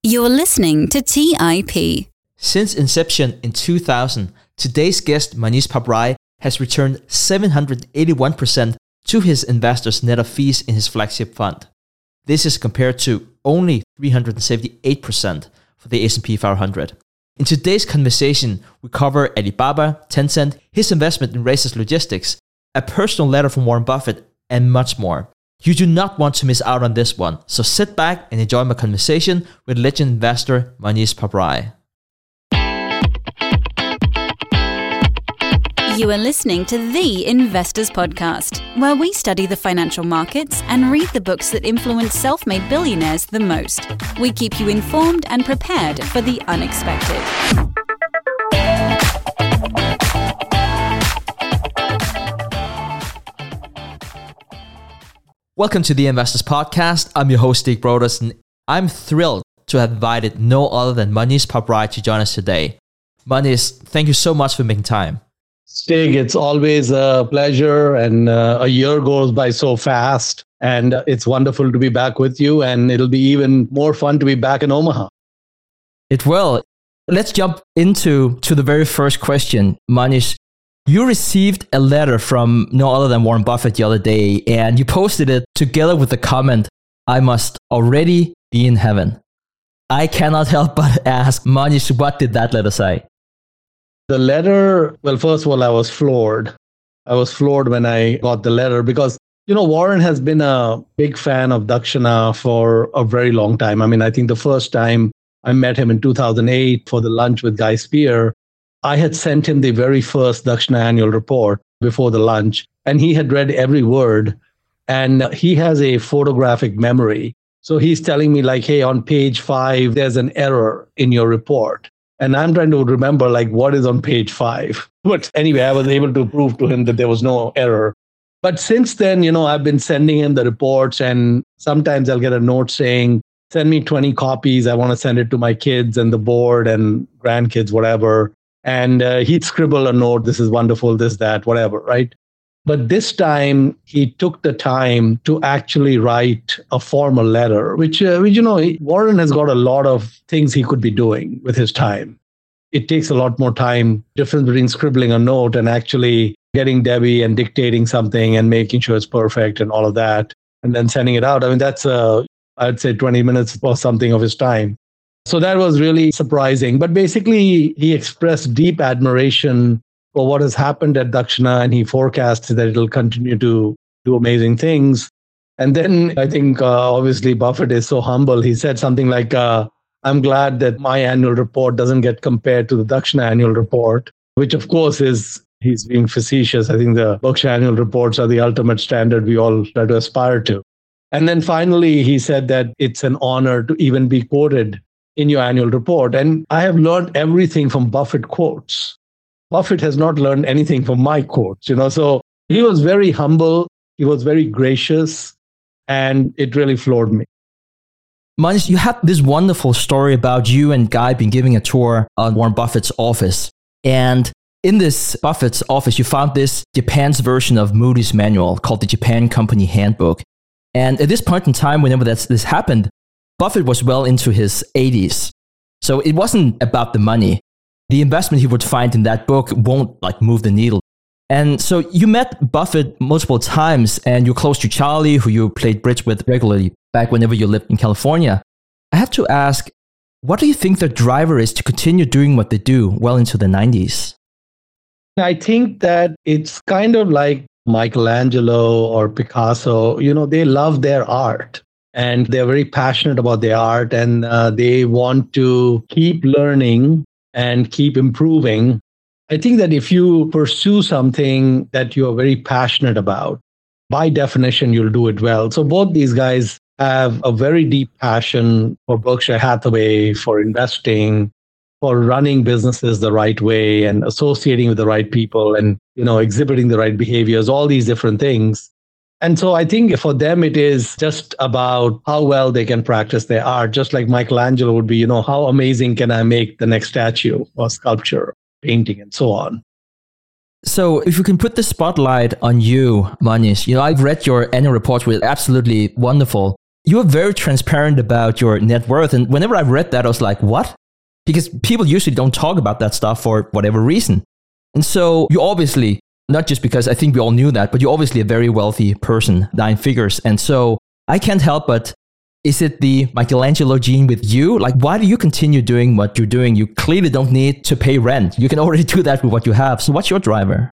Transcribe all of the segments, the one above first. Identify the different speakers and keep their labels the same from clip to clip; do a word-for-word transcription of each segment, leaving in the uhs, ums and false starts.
Speaker 1: You're listening to T I P.
Speaker 2: Since inception in two thousand, today's guest, Manish Pabrai, has returned seven hundred eighty-one percent to his investors net of fees in his flagship fund. This is compared to only three hundred seventy-eight percent for the S and P five hundred. In today's conversation, we cover Alibaba, Tencent, his investment in Raiser's Logistics, a personal letter from Warren Buffett, and much more. You do not want to miss out on this one, so sit back and enjoy my conversation with legend investor Manish Pabrai.
Speaker 1: You are listening to The Investors Podcast, where we study the financial markets and read the books that influence self-made billionaires the most. We keep you informed and prepared for the unexpected.
Speaker 2: Welcome to The Investors Podcast. I'm your host, Stig Brodersen. I'm thrilled to have invited no other than Manish Pabrai to join us today. Manish, thank you so much for making time.
Speaker 3: Stig, it's always a pleasure, and uh, a year goes by so fast, and it's wonderful to be back with you, and it'll be even more fun to be back in Omaha.
Speaker 2: It will. Let's jump into to the very first question. Manish, you received a letter from no other than Warren Buffett the other day, and you posted it together with the comment, "I must already be in heaven." I cannot help but ask, Manish, what did that letter say?
Speaker 3: The letter, well, first of all, I was floored. I was floored when I got the letter because, you know, Warren has been a big fan of Dakshina for a very long time. I mean, I think the first time I met him in two thousand eight for the lunch with Guy Spear, I had sent him the very first Dakshina annual report before the lunch, and he had read every word, and he has a photographic memory. So he's telling me like, hey, on page five, there's an error in your report. And I'm trying to remember, like, what is on page five? But anyway, I was able to prove to him that there was no error. But since then, you know, I've been sending him the reports, and sometimes I'll get a note saying, send me twenty copies. I want to send it to my kids and the board and grandkids, whatever. And uh, he'd scribble a note, this is wonderful, this, that, whatever, right? But this time, he took the time to actually write a formal letter, which, uh, which, you know, Warren has got a lot of things he could be doing with his time. It takes a lot more time, difference between scribbling a note and actually getting Debbie and dictating something and making sure it's perfect and all of that, and then sending it out. I mean, that's, uh, I'd say twenty minutes or something of his time. So that was really surprising. But basically, he expressed deep admiration for what has happened at Dakshina, and he forecasts that it'll continue to do amazing things. And then I think, uh, obviously, Buffett is so humble. He said something like, uh, I'm glad that my annual report doesn't get compared to the Dakshina annual report, which, of course, is, he's being facetious. I think the Berkshire annual reports are the ultimate standard we all try to aspire to. And then finally, he said that it's an honor to even be quoted in your annual report. And I have learned everything from Buffett quotes. Buffett has not learned anything from my quotes, you know. So he was very humble, he was very gracious, and it really floored me.
Speaker 2: Manish, you had this wonderful story about you and Guy being giving a tour on Warren Buffett's office. And in this Buffett's office, you found this Japan's version of Moody's manual called the Japan Company Handbook. And at this point in time, whenever that's, this happened, Buffett was well into his eighties. So it wasn't about the money. The investment he would find in that book won't like move the needle. And so you met Buffett multiple times, and you're close to Charlie, who you played bridge with regularly back whenever you lived in California. I have to ask, what do you think the driver is to continue doing what they do well into the nineties?
Speaker 3: I think that it's kind of like Michelangelo or Picasso. You know, they love their art, and they're very passionate about their art, and uh, they want to keep learning and keep improving. I think that if you pursue something that you're very passionate about, by definition, you'll do it well. So both these guys have a very deep passion for Berkshire Hathaway, for investing, for running businesses the right way and associating with the right people and, you know, exhibiting the right behaviors, all these different things. And so I think for them, it is just about how well they can practice their art. Just like Michelangelo would be, you know, how amazing can I make the next statue or sculpture, painting, and so on.
Speaker 2: So if you can put the spotlight on you, Manish, you know, I've read your annual reports, which are absolutely wonderful. you're very transparent about your net worth. And whenever I read that, I was like, what? Because people usually don't talk about that stuff for whatever reason. And so you obviously, not just because I think we all knew that, but you're obviously a very wealthy person, nine figures. And so I can't help but, is it the Michelangelo gene with you? Like, why do you continue doing what you're doing? You clearly don't need to pay rent. You can already do that with what you have. So what's your driver?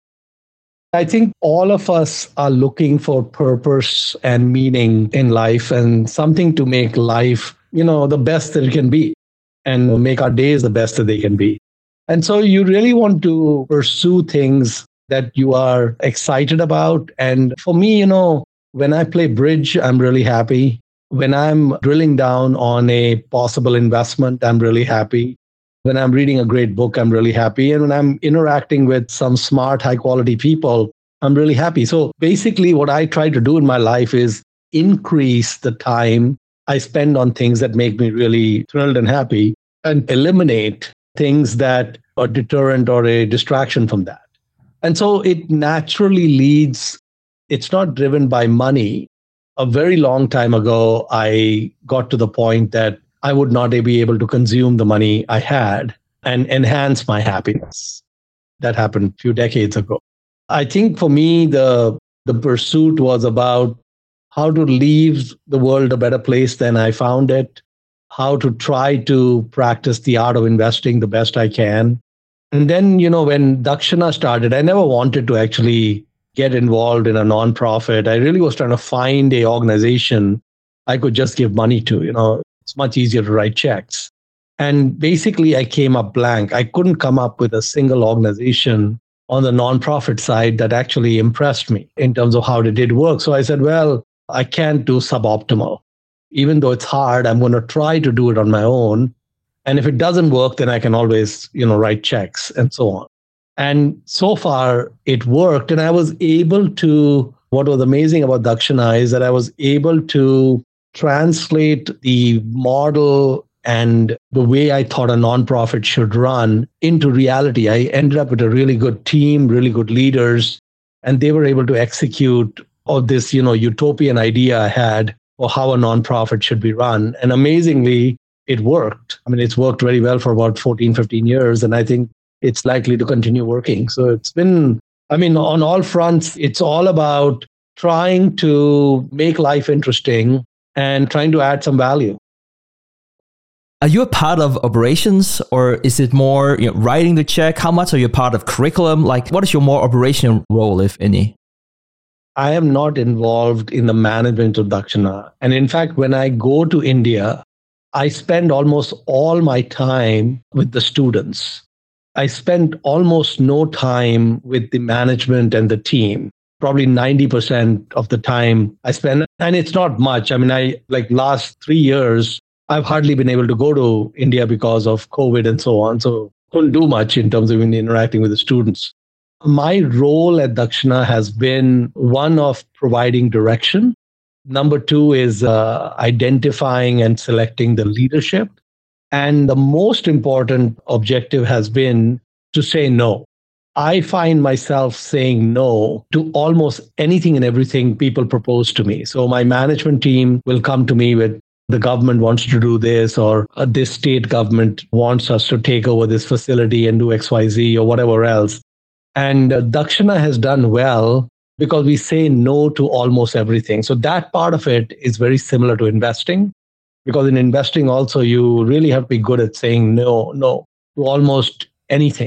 Speaker 3: I think all of us are looking for purpose and meaning in life and something to make life, you know, the best that it can be and make our days the best that they can be. And so you really want to pursue things that you are excited about. And for me, you know, when I play bridge, I'm really happy. When I'm drilling down on a possible investment, I'm really happy. When I'm reading a great book, I'm really happy. And when I'm interacting with some smart, high quality people, I'm really happy. So basically what I try to do in my life is increase the time I spend on things that make me really thrilled and happy and eliminate things that are deterrent or a distraction from that. And so it naturally leads, it's not driven by money. A very long time ago, I got to the point that I would not be able to consume the money I had and enhance my happiness. That happened a few decades ago. I think for me, the, the pursuit was about how to leave the world a better place than I found it, how to try to practice the art of investing the best I can. And then, you know, when Dakshina started, I never wanted to actually get involved in a nonprofit. I really was trying to find a organization I could just give money to. You know, it's much easier to write checks. And basically, I came up blank. I couldn't come up with a single organization on the nonprofit side that actually impressed me in terms of how they did work. So I said, well, I can't do suboptimal. Even though it's hard, I'm going to try to do it on my own. And if it doesn't work, then I can always, you know, write checks and so on. And so far, it worked. And I was able to, what was amazing about Dakshina is that I was able to translate the model and the way I thought a nonprofit should run into reality. I ended up with a really good team, really good leaders, and they were able to execute all this, you know, utopian idea I had for how a nonprofit should be run. And amazingly, it worked. I mean, it's worked very well for about fourteen, fifteen years. And I think it's likely to continue working. So it's been, I mean, on all fronts, it's all about trying to make life interesting and trying to add some value.
Speaker 2: Are you a part of operations, or is it more, you know, writing the check? How much are you a part of curriculum? Like, what is your more operational role, if any?
Speaker 3: I am not involved in the management of Dakshina. And in fact, when I go to India, I spend almost all my time with the students. I spend almost no time with the management and the team. Probably ninety percent of the time I spend, and it's not much. I mean, I like last three years, I've hardly been able to go to India because of COVID and so on. So couldn't do much in terms of interacting with the students. My role at Dakshina has been one of providing direction. Number two is uh, identifying and selecting the leadership. And the most important objective has been to say no. I find myself saying no to almost anything and everything people propose to me. So my management team will come to me with, the government wants to do this, or uh, this state government wants us to take over this facility and do X Y Z or whatever else. And uh, Dakshina has done well because we say no to almost everything. So that part of it is very similar to investing. Because in investing also, you really have to be good at saying no, no to almost anything.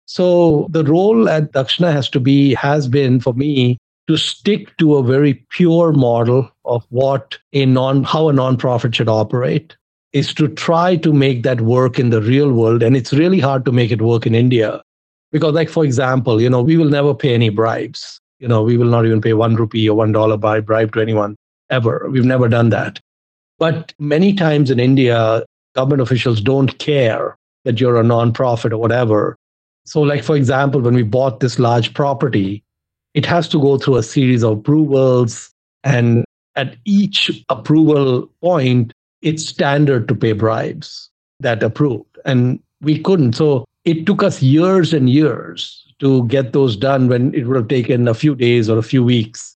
Speaker 3: So the role at Dakshina has to be, has been for me to stick to a very pure model of what a non, how a nonprofit should operate, is to try to make that work in the real world. And it's really hard to make it work in India. Because like, for example, you know, we will never pay any bribes. You know, we will not even pay one rupee or one dollar by bribe to anyone ever. We've never done that. But many times in India, government officials don't care that you're a nonprofit or whatever. So like, for example, when we bought this large property, it has to go through a series of approvals. And at each approval point, it's standard to pay bribes that approved. And we couldn't. So it took us years and years to get those done when it would have taken a few days or a few weeks.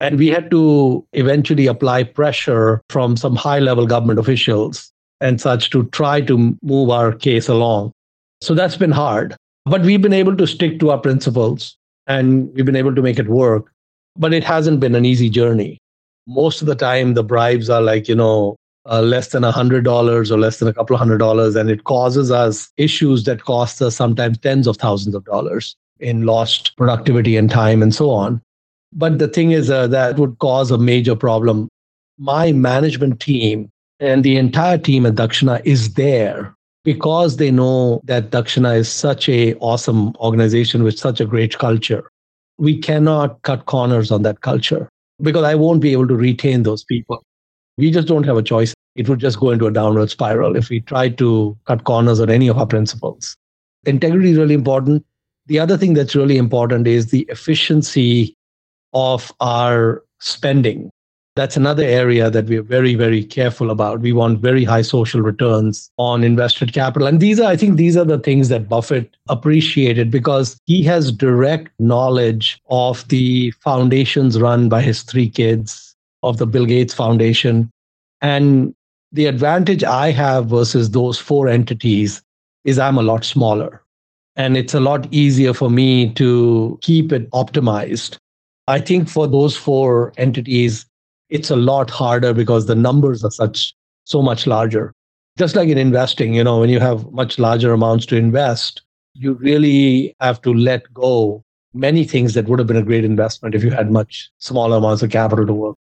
Speaker 3: And we had to eventually apply pressure from some high-level government officials and such to try to move our case along. So that's been hard. But we've been able to stick to our principles and we've been able to make it work. But it hasn't been an easy journey. Most of the time, the bribes are like, you know, uh, less than one hundred dollars or less than a couple of hundred dollars. And it causes us issues that cost us sometimes tens of thousands of dollars in lost productivity and time and so on. But the thing is uh, that would cause a major problem. My management team and the entire team at Dakshina is there because they know that Dakshina is such an awesome organization with such a great culture. We cannot cut corners on that culture because I won't be able to retain those people. We just don't have a choice. It would just go into a downward spiral if we try to cut corners on any of our principles. Integrity is really important. The other thing that's really important is the efficiency of our spending. That's another area that we're very, very careful about. We want very high social returns on invested capital. And these are, I think these are the things that Buffett appreciated because he has direct knowledge of the foundations run by his three kids, of the Bill Gates Foundation. And the advantage I have versus those four entities is I'm a lot smaller. And it's a lot easier for me to keep it optimized. I think for those four entities, it's a lot harder because the numbers are such so much larger. Just like in investing, you know, when you have much larger amounts to invest, you really have to let go many things that would have been a great investment if you had much smaller amounts of capital to work.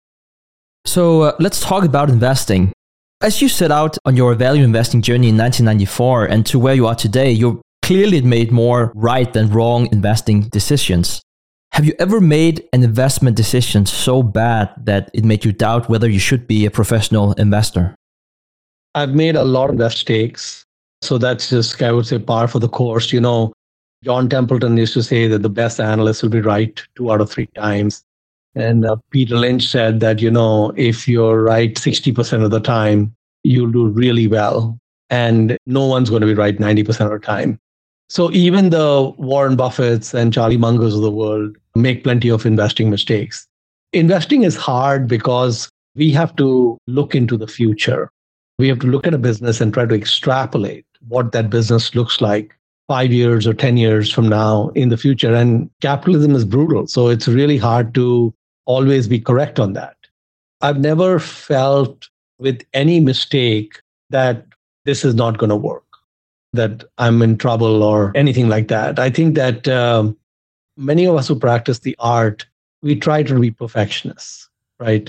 Speaker 2: So uh, let's talk about investing. As you set out on your value investing journey in nineteen ninety-four and to where you are today, you clearly made more right than wrong investing decisions. Have you ever made an investment decision so bad that it made you doubt whether you should be a professional investor?
Speaker 3: I've made a lot of mistakes. So that's just, I would say, par for the course. You know, John Templeton used to say that the best analyst will be right two out of three times. And uh, Peter Lynch said that, you know, if you're right sixty percent of the time, you'll do really well. And no one's going to be right ninety percent of the time. So even the Warren Buffetts and Charlie Mungers of the world make plenty of investing mistakes. Investing is hard because we have to look into the future. We have to look at a business and try to extrapolate what that business looks like five years or ten years from now in the future. And capitalism is brutal. So it's really hard to always be correct on that. I've never felt with any mistake that this is not going to work, that I'm in trouble or anything like that. I think that um, many of us who practice the art, we try to be perfectionists, right?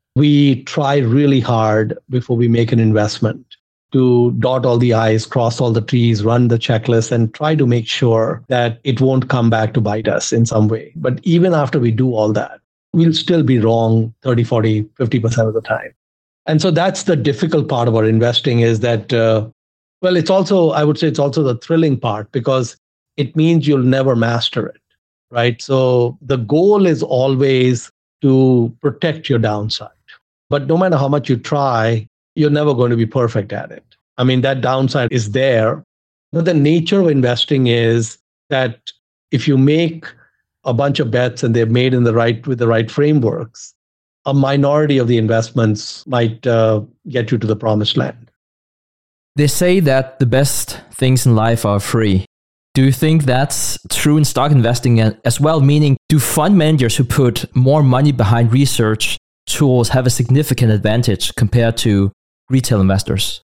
Speaker 3: We try really hard before we make an investment to dot all the I's, cross all the T's, run the checklist, and try to make sure that it won't come back to bite us in some way. But even after we do all that, we'll still be wrong thirty, forty, fifty percent of the time. And so that's the difficult part about investing is that, uh, well, it's also, I would say it's also the thrilling part because it means you'll never master it, right? So the goal is always to protect your downside. But no matter how much you try, you're never going to be perfect at it. I mean, that downside is there. But the nature of investing is that if you make a bunch of bets and they're made in the right with the right frameworks, a minority of the investments might uh, get you to the promised land.
Speaker 2: They say that the best things in life are free. Do you think that's true in stock investing as well? Meaning, do fund managers who put more money behind research tools have a significant advantage compared to retail investors?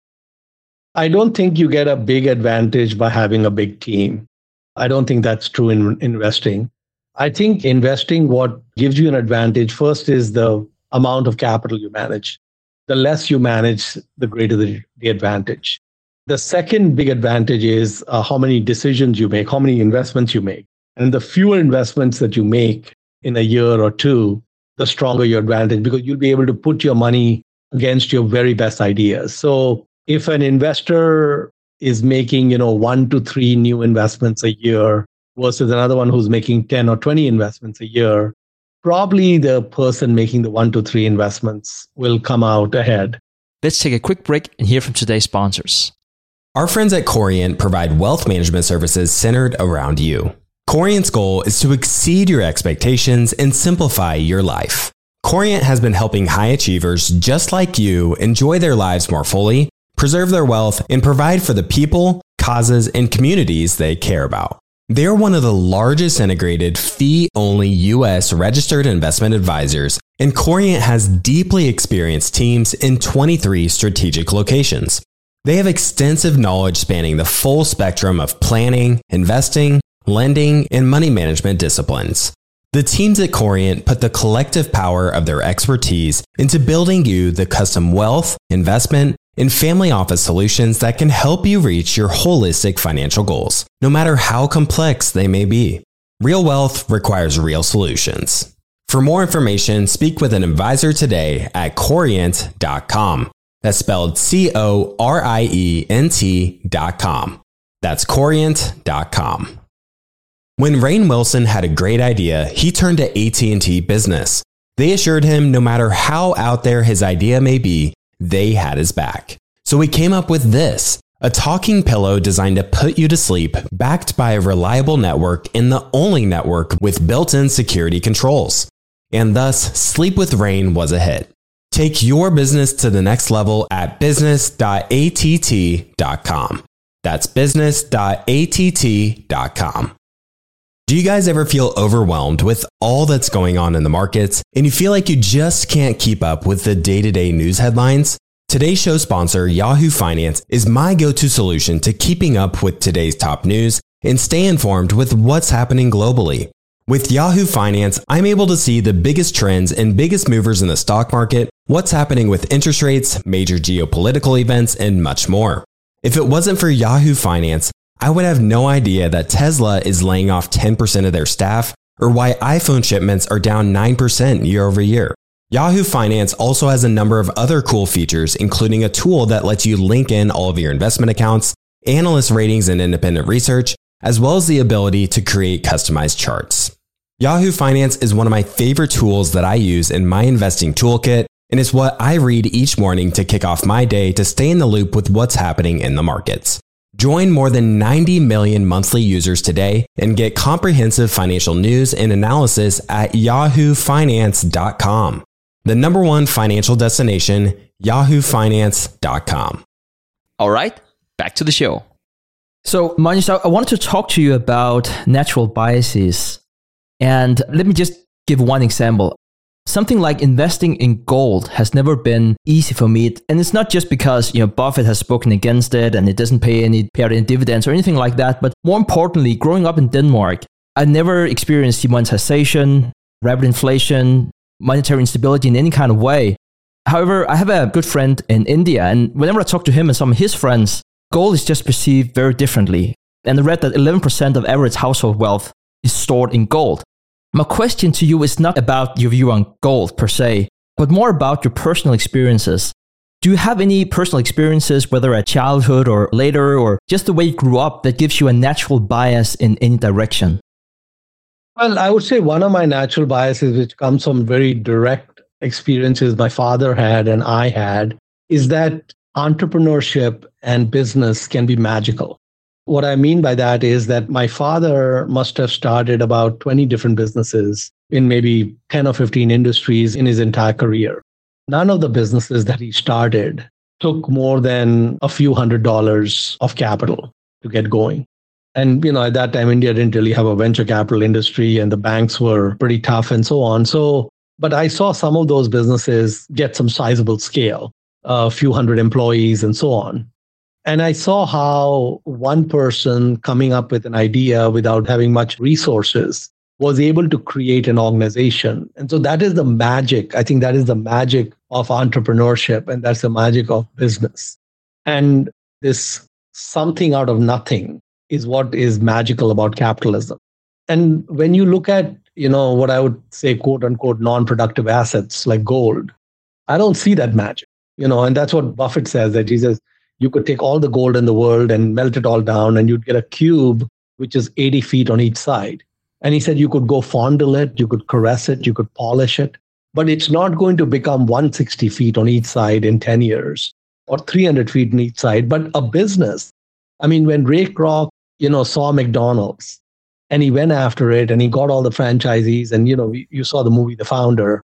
Speaker 3: I don't think you get a big advantage by having a big team. I don't think that's true in investing. I think investing, what gives you an advantage first is the amount of capital you manage. The less you manage, the greater the, the advantage. The second big advantage is uh, how many decisions you make, how many investments you make. And the fewer investments that you make in a year or two, the stronger your advantage because you'll be able to put your money against your very best ideas. So if an investor is making, you know, one to three new investments a year versus another one who's making ten or twenty investments a year, probably the person making the one to three investments will come out ahead.
Speaker 2: Let's take a quick break and hear from today's sponsors.
Speaker 4: Our friends at Corient provide wealth management services centered around you. Corient's goal is to exceed your expectations and simplify your life. Corient has been helping high achievers just like you enjoy their lives more fully, preserve their wealth, and provide for the people, causes, and communities they care about. They're one of the largest integrated fee-only U S registered investment advisors, and Corient has deeply experienced teams in twenty-three strategic locations. They have extensive knowledge spanning the full spectrum of planning, investing, lending, and money management disciplines. The teams at Corient put the collective power of their expertise into building you the custom wealth, investment, and family office solutions that can help you reach your holistic financial goals, no matter how complex they may be. Real wealth requires real solutions. For more information, speak with an advisor today at corient dot com. That's spelled C O R I E N T dot com. That's corient dot com. When Rainn Wilson had a great idea, he turned to A T and T Business. They assured him no matter how out there his idea may be, they had his back. So he came up with this, a talking pillow designed to put you to sleep, backed by a reliable network and the only network with built-in security controls. And thus, Sleep with Rainn was a hit. Take your business to the next level at business dot A T T dot com. That's business dot A T T dot com. Do you guys ever feel overwhelmed with all that's going on in the markets and you feel like you just can't keep up with the day-to-day news headlines? Today's show sponsor, Yahoo Finance, is my go-to solution to keeping up with today's top news and stay informed with what's happening globally. With Yahoo Finance, I'm able to see the biggest trends and biggest movers in the stock market, what's happening with interest rates, major geopolitical events, and much more. If it wasn't for Yahoo Finance, I would have no idea that Tesla is laying off ten percent of their staff or why iPhone shipments are down nine percent year over year. Yahoo Finance also has a number of other cool features, including a tool that lets you link in all of your investment accounts, analyst ratings and independent research, as well as the ability to create customized charts. Yahoo Finance is one of my favorite tools that I use in my investing toolkit, and it's what I read each morning to kick off my day to stay in the loop with what's happening in the markets. Join more than ninety million monthly users today and get comprehensive financial news and analysis at yahoo finance dot com. The number one financial destination, yahoo finance dot com.
Speaker 2: All right, back to the show. So, Manish, I wanted to talk to you about natural biases. And let me just give one example. Something like investing in gold has never been easy for me. And it's not just because, you know, Buffett has spoken against it and it doesn't pay any, pay out any dividends or anything like that. But more importantly, growing up in Denmark, I never experienced demonetization, rapid inflation, monetary instability in any kind of way. However, I have a good friend in India, and whenever I talk to him and some of his friends, gold is just perceived very differently. And I read that eleven percent of average household wealth is stored in gold. My question to you is not about your view on gold per se, but more about your personal experiences. Do you have any personal experiences, whether at childhood or later, or just the way you grew up, that gives you a natural bias in any direction?
Speaker 3: Well, I would say one of my natural biases, which comes from very direct experiences my father had and I had, is that entrepreneurship and business can be magical. What I mean by that is that my father must have started about twenty different businesses in maybe ten or fifteen industries in his entire career. None of the businesses that he started took more than a few hundred dollars of capital to get going. And, you know, at that time, India didn't really have a venture capital industry and the banks were pretty tough and so on. So, but I saw some of those businesses get some sizable scale, a few hundred employees and so on. And I saw how one person coming up with an idea without having much resources was able to create an organization. And so that is the magic. I think that is the magic of entrepreneurship, and that's the magic of business. And this something out of nothing is what is magical about capitalism. And when you look at, you know, what I would say, quote unquote, non-productive assets like gold, I don't see that magic, you know, and that's what Buffett says, that he says, you could take all the gold in the world and melt it all down and you'd get a cube, which is eighty feet on each side. And he said you could go fondle it, you could caress it, you could polish it, but it's not going to become one hundred sixty feet on each side in ten years or three hundred feet on each side. But a business, I mean, when Ray Kroc, you know, saw McDonald's and he went after it and he got all the franchisees and, you know, you saw the movie The Founder.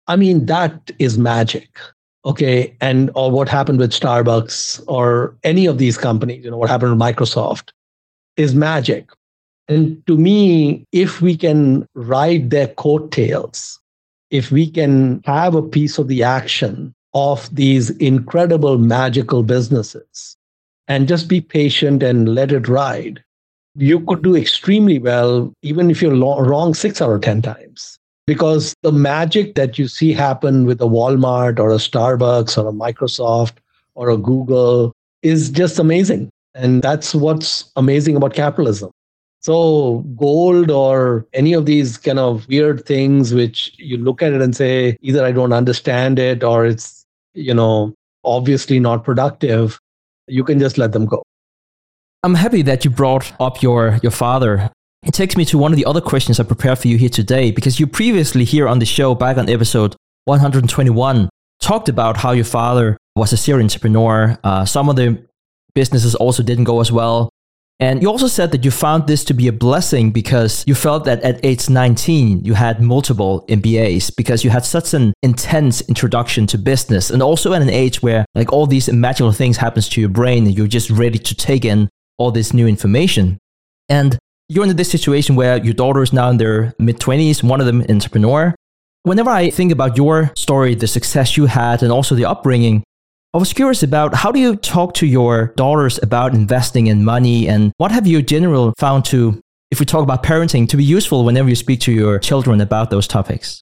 Speaker 3: I mean, that is magic. Okay. And or what happened with Starbucks or any of these companies, you know, what happened with Microsoft is magic. And to me, if we can ride their coattails, if we can have a piece of the action of these incredible magical businesses and just be patient and let it ride, you could do extremely well, even if you're lo- wrong six out of ten times. Because the magic that you see happen with a Walmart or a Starbucks or a Microsoft or a Google is just amazing. And that's what's amazing about capitalism. So gold or any of these kind of weird things, which you look at it and say, either I don't understand it or it's, you know, obviously not productive, you can just let them go.
Speaker 2: I'm happy that you brought up your, your father. It takes me to one of the other questions I prepared for you here today, because you previously here on the show, back on episode one hundred twenty-one, talked about how your father was a serial entrepreneur. Uh, some of the businesses also didn't go as well. And you also said that you found this to be a blessing because you felt that at age nineteen, you had multiple M B As because you had such an intense introduction to business, and also at an age where like all these magical things happens to your brain and you're just ready to take in all this new information. And you're in this situation where your daughter is now in their mid-twenties, one of them an entrepreneur. Whenever I think about your story, the success you had, and also the upbringing, I was curious about how do you talk to your daughters about investing in money, and what have you in general found to, if we talk about parenting, to be useful whenever you speak to your children about those topics?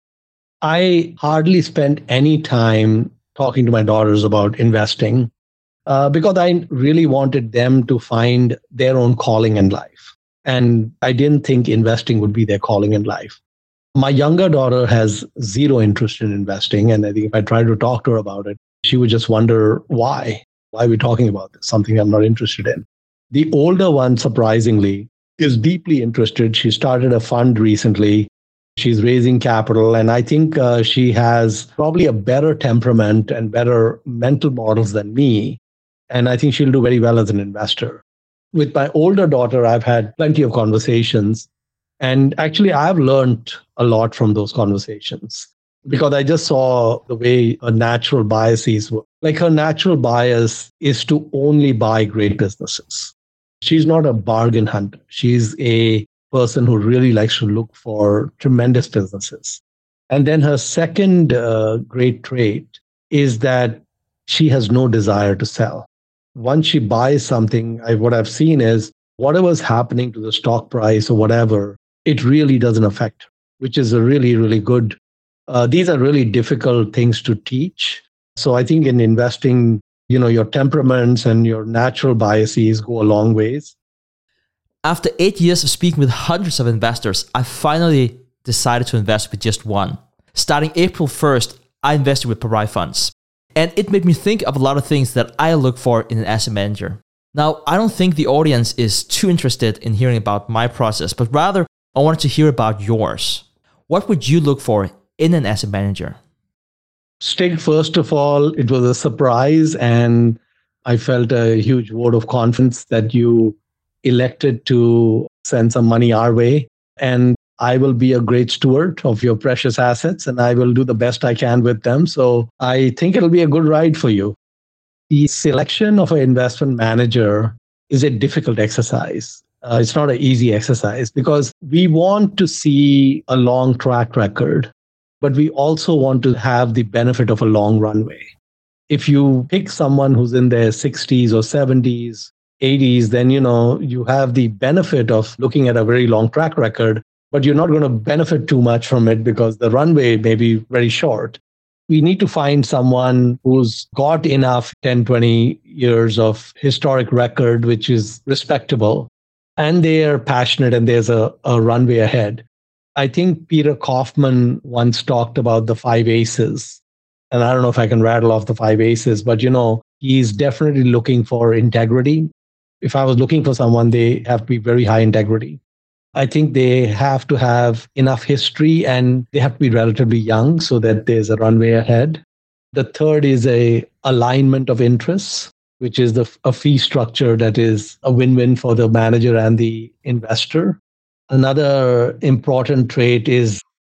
Speaker 3: I hardly spend any time talking to my daughters about investing uh, because I really wanted them to find their own calling in life. And I didn't think investing would be their calling in life. My younger daughter has zero interest in investing. And I think if I tried to talk to her about it, she would just wonder why. Why are we talking about this? Something I'm not interested in. The older one, surprisingly, is deeply interested. She started a fund recently. She's raising capital. And I think uh, she has probably a better temperament and better mental models than me. And I think she'll do very well as an investor. With my older daughter, I've had plenty of conversations. And actually, I've learned a lot from those conversations because I just saw the way her natural biases were. Like her natural bias is to only buy great businesses. She's not a bargain hunter. She's a person who really likes to look for tremendous businesses. And then her second uh, great trait is that she has no desire to sell. Once she buys something, I, what I've seen is whatever's happening to the stock price or whatever, it really doesn't affect her, which is a really, really good. Uh, these are really difficult things to teach. So I think in investing, you know, your temperaments and your natural biases go a long ways.
Speaker 2: After eight years of speaking with hundreds of investors, I finally decided to invest with just one. Starting April first, I invested with Pariah Funds. And it made me think of a lot of things that I look for in an asset manager. Now, I don't think the audience is too interested in hearing about my process, but rather I wanted to hear about yours. What would you look for in an asset manager?
Speaker 3: Stig, first of all, it was a surprise, and I felt a huge vote of confidence that you elected to send some money our way. And I will be a great steward of your precious assets, and I will do the best I can with them. So I think it'll be a good ride for you. The selection of an investment manager is a difficult exercise. Uh, it's not an easy exercise because we want to see a long track record, but we also want to have the benefit of a long runway. If you pick someone who's in their sixties or seventies, eighties, then, you know, you have the benefit of looking at a very long track record, but you're not going to benefit too much from it because the runway may be very short. We need to find someone who's got enough ten, twenty years of historic record, which is respectable, and they are passionate and there's a, a runway ahead. I think Peter Kaufman once talked about the five aces. And I don't know if I can rattle off the five aces, but, you know, he's definitely looking for integrity. If I was looking for someone, they have to be very high integrity. I think they have to have enough history and they have to be relatively young so that there's a runway ahead. The third is a alignment of interests, which is the, a fee structure that is a win-win for the manager and the investor. Another important trait is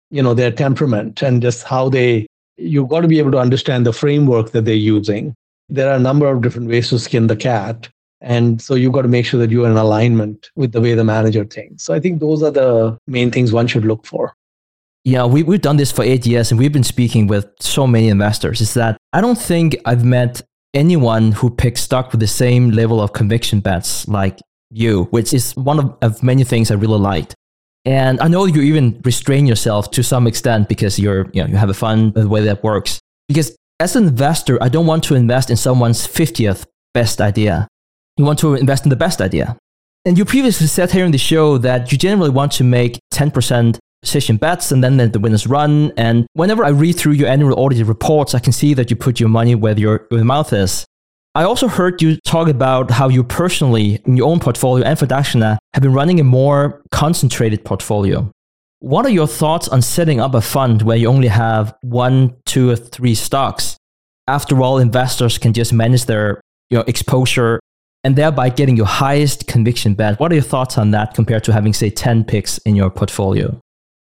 Speaker 3: you know, their temperament and just how they, you've got to be able to understand the framework that they're using. There are a number of different ways to skin the cat. And so you've got to make sure that you're in alignment with the way the manager thinks. So I think those are the main things one should look for.
Speaker 2: Yeah, we, we've done this for eight years and we've been speaking with so many investors. Is that I don't think I've met anyone who picks stock with the same level of conviction bets like you, which is one of, of many things I really liked. And I know you even restrain yourself to some extent because you're, you know, you have a fun the way that works. Because as an investor, I don't want to invest in someone's fiftieth best idea. You want to invest in the best idea. And you previously said here in the show that you generally want to make ten percent session bets and then let the winners run. And whenever I read through your annual audited reports, I can see that you put your money where your, your mouth is. I also heard you talk about how you personally, in your own portfolio and for Dakshina, have been running a more concentrated portfolio. What are your thoughts on setting up a fund where you only have one, two, or three stocks? After all, investors can just manage their, you know, exposure and thereby getting your highest conviction bet. What are your thoughts on that compared to having, say, ten picks in your portfolio?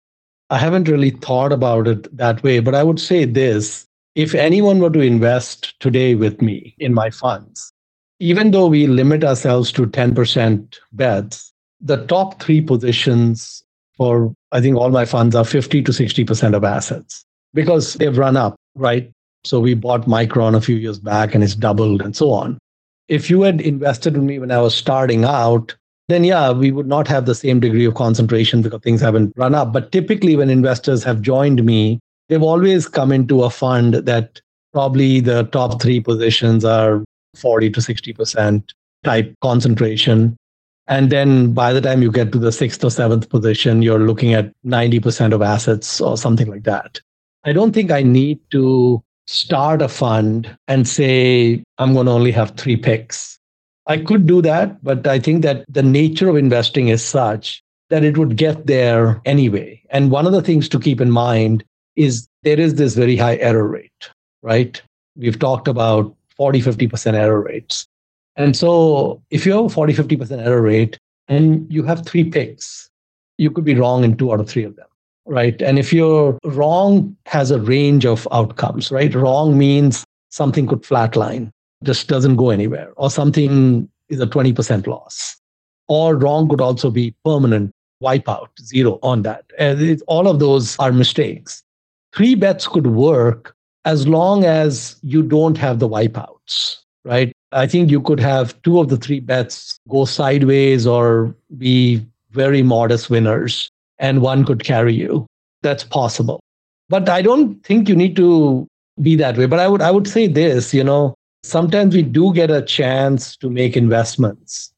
Speaker 3: I haven't really thought about it that way, but I would say this. If anyone were to invest today with me in my funds, even though we limit ourselves to ten percent bets, the top three positions for, I think all my funds are fifty to sixty percent of assets because they've run up, right? So we bought Micron a few years back and it's doubled and so on. If you had invested with me when I was starting out, then yeah, we would not have the same degree of concentration because things haven't run up. But typically when investors have joined me, they've always come into a fund that probably the top three positions are forty to sixty percent type concentration. And then by the time you get to the sixth or seventh position, you're looking at ninety percent of assets or something like that. I don't think I need to start a fund and say, I'm going to only have three picks. I could do that, but I think that the nature of investing is such that it would get there anyway. And one of the things to keep in mind is there is this very high error rate, right? We've talked about forty, fifty percent error rates. And so if you have a forty, fifty percent error rate and you have three picks, you could be wrong in two out of three of them, right? And if you're wrong, has a range of outcomes, right? Wrong means something could flatline, just doesn't go anywhere, or something is a twenty percent loss. Or wrong could also be permanent, wipeout, zero on that. And it, all of those are mistakes. Three bets could work as long as you don't have the wipeouts, right? I think you could have two of the three bets go sideways or be very modest winners, and one could carry you. That's possible. But I don't think you need to be that way. But I would I would say this, you know, sometimes we do get a chance to make investments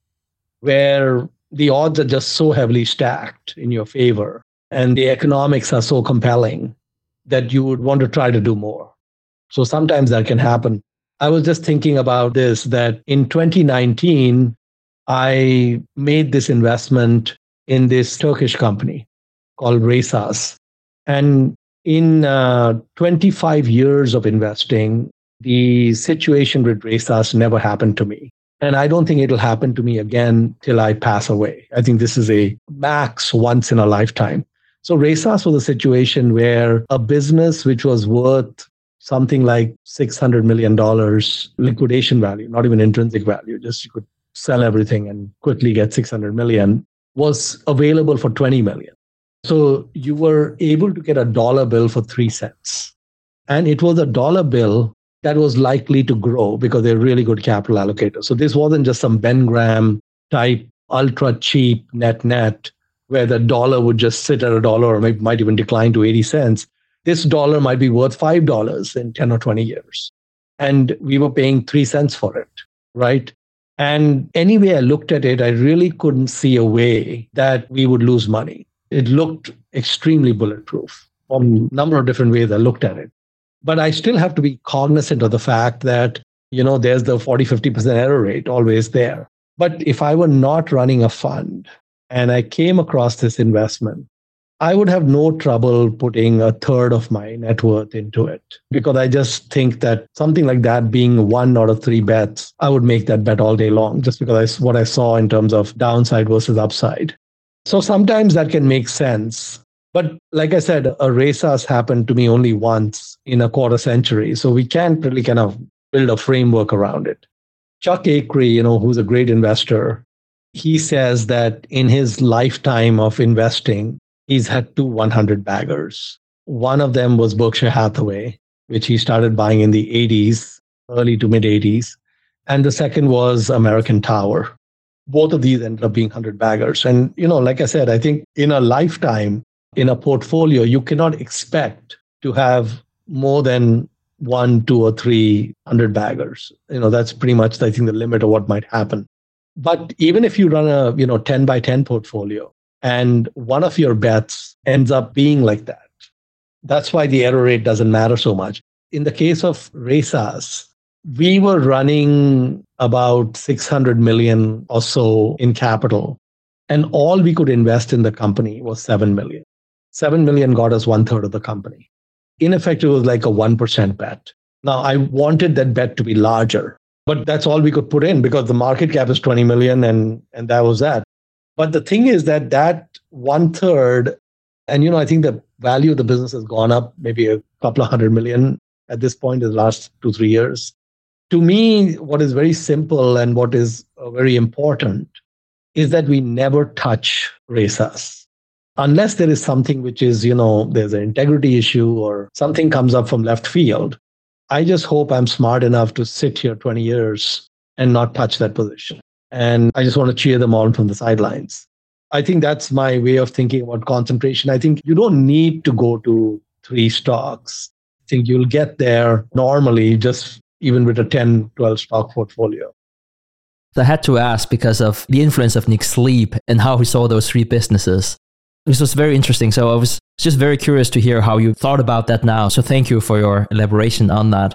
Speaker 3: where the odds are just so heavily stacked in your favor and the economics are so compelling that you would want to try to do more. So sometimes that can happen. I was just thinking about this, that in twenty nineteen, I made this investment in this Turkish company called Reysas. And in uh, twenty-five years of investing, the situation with Reysas never happened to me. And I don't think it'll happen to me again till I pass away. I think this is a max once in a lifetime. So Reysas was a situation where a business which was worth something like six hundred million dollars liquidation value, not even intrinsic value, just you could sell everything and quickly get six hundred million, was available for twenty million. So you were able to get a dollar bill for three cents. And it was a dollar bill that was likely to grow because they're really good capital allocators. So this wasn't just some Ben Graham type, ultra cheap net net, where the dollar would just sit at a dollar or maybe might even decline to eighty cents. This dollar might be worth five dollars in ten or twenty years. And we were paying three cents for it, right? And anyway I looked at it, I really couldn't see a way that we would lose money. It looked extremely bulletproof from a number of different ways I looked at it. But I still have to be cognizant of the fact that, you know, there's the forty, fifty percent error rate always there. But if I were not running a fund and I came across this investment, I would have no trouble putting a third of my net worth into it, because I just think that something like that being one out of three bets, I would make that bet all day long, just because I, what I saw in terms of downside versus upside. So sometimes that can make sense. But like I said, a RASAS happened to me only once in a quarter century. So we can't really kind of build a framework around it. Chuck Akre, you know, who's a great investor, he says that in his lifetime of investing, he's had two hundred baggers. One of them was Berkshire Hathaway, which he started buying in the eighties, early to mid eighties. And the second was American Tower. Both of these ended up being one hundred baggers. And, you know, like I said, I think in a lifetime, in a portfolio, you cannot expect to have more than one, two, or three hundred baggers. You know, that's pretty much, I think, the limit of what might happen. But even if you run a, you know, ten by ten portfolio and one of your bets ends up being like that, that's why the error rate doesn't matter so much. In the case of RASAS, we were running about six hundred million or so in capital, and all we could invest in the company was seven million. seven million got us one third of the company. In effect, it was like a one percent bet. Now, I wanted that bet to be larger, but that's all we could put in because the market cap is twenty million and, and that was that. But the thing is that that one third, and you know, I think the value of the business has gone up maybe a couple of hundred million at this point in the last two, three years. To me, what is very simple and what is uh, very important is that we never touch RASAS. Unless there is something which is, you know, there's an integrity issue or something comes up from left field. I just hope I'm smart enough to sit here twenty years and not touch that position. And I just want to cheer them on from the sidelines. I think that's my way of thinking about concentration. I think you don't need to go to three stocks. I think you'll get there normally just even with a ten, twelve stock portfolio.
Speaker 2: I had to ask because of the influence of Nick Sleep and how he saw those three businesses. This was very interesting. So I was just very curious to hear how you thought about that now. So thank you for your elaboration on that.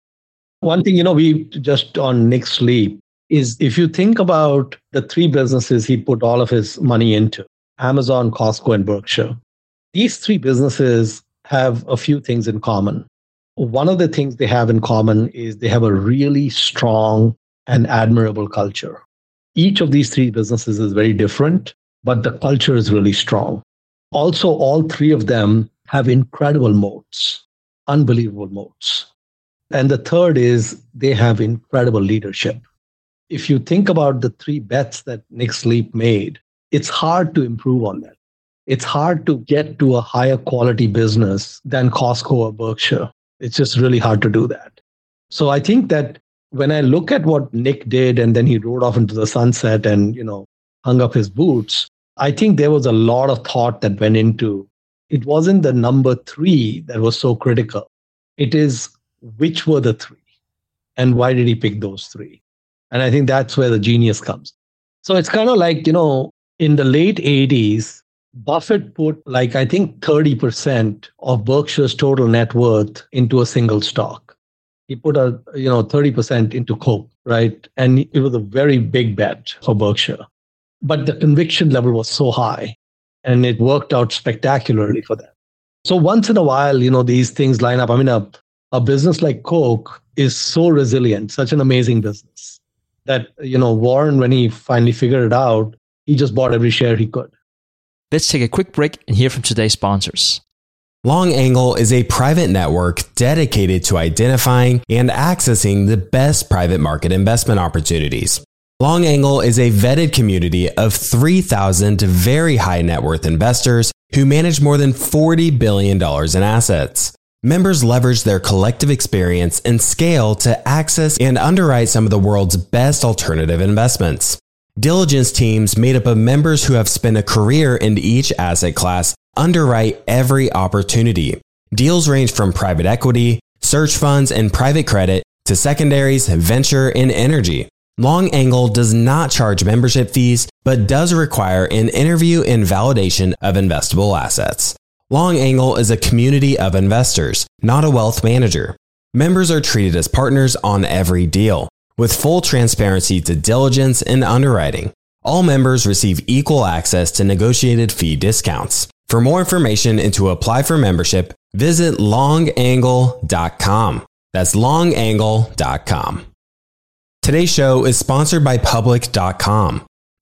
Speaker 3: One thing, you know, we just on Nick Sleep is if you think about the three businesses he put all of his money into, Amazon, Costco, and Berkshire, these three businesses have a few things in common. One of the things they have in common is they have a really strong and admirable culture. Each of these three businesses is very different, but the culture is really strong. Also, all three of them have incredible moats, unbelievable moats. And the third is they have incredible leadership. If you think about the three bets that Nick Sleep made, it's hard to improve on that. It's hard to get to a higher quality business than Costco or Berkshire. It's just really hard to do that. So I think that when I look at what Nick did and then he rode off into the sunset and, you know, hung up his boots, I think there was a lot of thought that went into it. Wasn't the number three that was so critical. It is which were the three and why did he pick those three? And I think that's where the genius comes. So it's kind of like, you know, in the late eighties, Buffett put like, I think thirty percent of Berkshire's total net worth into a single stock. He put a, you know, thirty percent into Coke, right? And it was a very big bet for Berkshire. But the conviction level was so high and it worked out spectacularly for them. So once in a while, you know, these things line up. I mean, a, a business like Coke is so resilient, such an amazing business that, you know, Warren, when he finally figured it out, he just bought every share he could.
Speaker 2: Let's take a quick break and hear from today's sponsors.
Speaker 4: Long Angle is a private network dedicated to identifying and accessing the best private market investment opportunities. Long Angle is a vetted community of three thousand very high net worth investors who manage more than forty billion dollars in assets. Members leverage their collective experience and scale to access and underwrite some of the world's best alternative investments. Diligence teams made up of members who have spent a career in each asset class underwrite every opportunity. Deals range from private equity, search funds, and private credit to secondaries, venture, and energy. Long Angle does not charge membership fees, but does require an interview and validation of investable assets. Long Angle is a community of investors, not a wealth manager. Members are treated as partners on every deal, with full transparency to diligence and underwriting. All members receive equal access to negotiated fee discounts. For more information and to apply for membership, visit long angle dot com. That's long angle dot com. Today's show is sponsored by public dot com.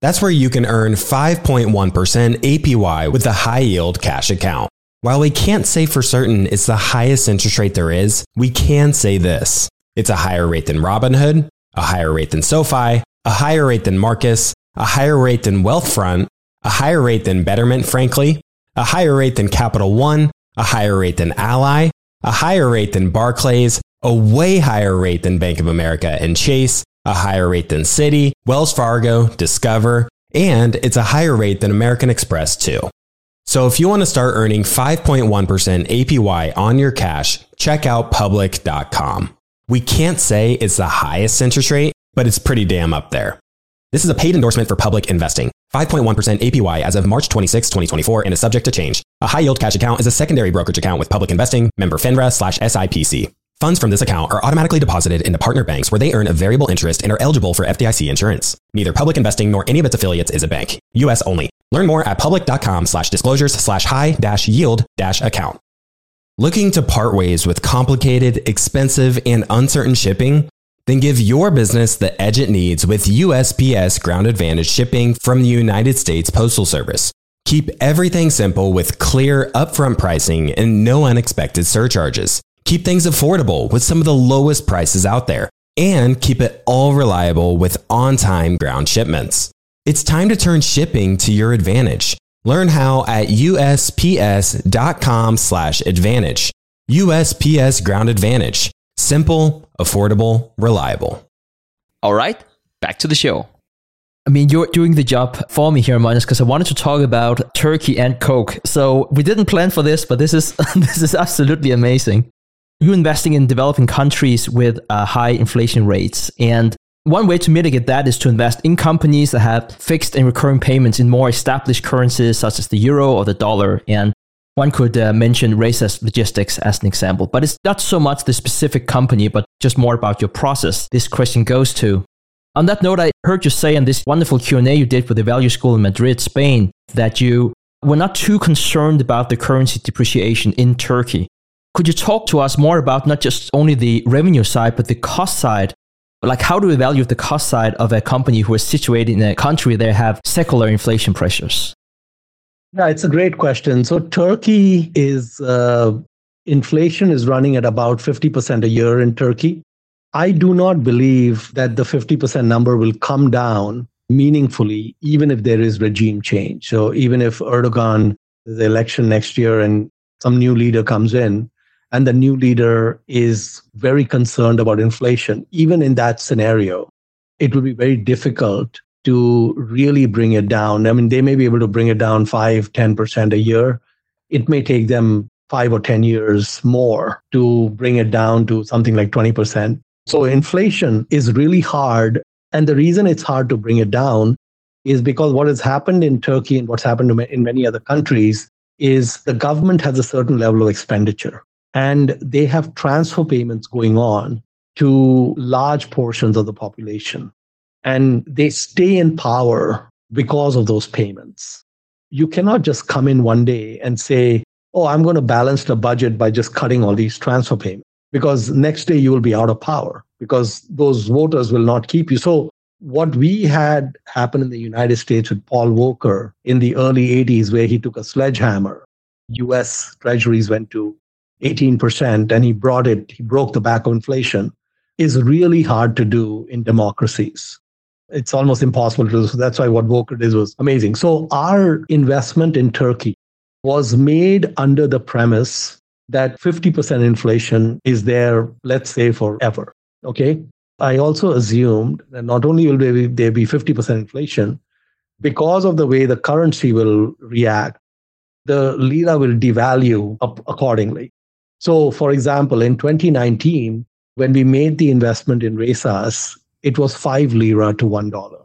Speaker 4: That's where you can earn five point one percent A P Y with the high yield cash account. While we can't say for certain it's the highest interest rate there is, we can say this. It's a higher rate than Robinhood, a higher rate than SoFi, a higher rate than Marcus, a higher rate than Wealthfront, a higher rate than Betterment, frankly, a higher rate than Capital One, a higher rate than Ally, a higher rate than Barclays, a way higher rate than Bank of America and Chase, a higher rate than Citi, Wells Fargo, Discover, and it's a higher rate than American Express too. So if you want to start earning five point one percent A P Y on your cash, check out public dot com. We can't say it's the highest interest rate, but it's pretty damn up there. This is a paid endorsement for Public Investing. five point one percent A P Y as of March twenty-sixth, twenty twenty-four and is subject to change. A high yield cash account is a secondary brokerage account with Public Investing, member FINRA slash S I P C. Funds from this account are automatically deposited into partner banks where they earn a variable interest and are eligible for F D I C insurance. Neither Public Investing nor any of its affiliates is a bank. U S only. Learn more at public dot com slash disclosures slash high dash yield dash account. Looking to part ways with complicated, expensive, and uncertain shipping? Then give your business the edge it needs with U S P S Ground Advantage shipping from the United States Postal Service. Keep everything simple with clear, upfront pricing and no unexpected surcharges. Keep things affordable with some of the lowest prices out there. And keep it all reliable with on-time ground shipments. It's time to turn shipping to your advantage. Learn how at U S P S dot com slash advantage. U S P S Ground Advantage. Simple, affordable, reliable.
Speaker 2: All right, back to the show. I mean, you're doing the job for me here, Magnus, because I wanted to talk about Turkey and Coke. So we didn't plan for this, but this is this is absolutely amazing. You're investing in developing countries with uh, high inflation rates. And one way to mitigate that is to invest in companies that have fixed and recurring payments in more established currencies, such as the euro or the dollar. And one could uh, mention Resas Logistics as an example. But it's not so much the specific company, but just more about your process this question goes to. On that note, I heard you say in this wonderful Q and A you did with the Value School in Madrid, Spain, that you were not too concerned about the currency depreciation in Turkey. Could you talk to us more about not just only the revenue side, but the cost side? Like, how do we evaluate the cost side of a company who is situated in a country that have secular inflation pressures?
Speaker 3: Yeah, it's a great question. So Turkey is, uh, inflation is running at about fifty percent a year in Turkey. I do not believe that the fifty percent number will come down meaningfully, even if there is regime change. So even if Erdogan, the election next year and some new leader comes in, and the new leader is very concerned about inflation, even in that scenario, it will be very difficult to really bring it down. I mean, they may be able to bring it down five, ten percent a year. It may take them five or ten years more to bring it down to something like twenty percent. So inflation is really hard. And the reason it's hard to bring it down is because what has happened in Turkey and what's happened in many other countries is the government has a certain level of expenditure. And they have transfer payments going on to large portions of the population. And they stay in power because of those payments. You cannot just come in one day and say, oh, I'm going to balance the budget by just cutting all these transfer payments. Because next day you will be out of power because those voters will not keep you. So what we had happen in the United States with Paul Volcker in the early eighties, where he took a sledgehammer, U S treasuries went to eighteen percent and he brought it, he broke the back of inflation, is really hard to do in democracies. It's almost impossible to do. So that's why what Volcker did was amazing. So our investment in Turkey was made under the premise that fifty percent inflation is there, let's say, forever. Okay. I also assumed that not only will there be, there be fifty percent inflation, because of the way the currency will react, the lira will devalue up accordingly. So, for example, in twenty nineteen, when we made the investment in Resas, it was five lira to one dollar.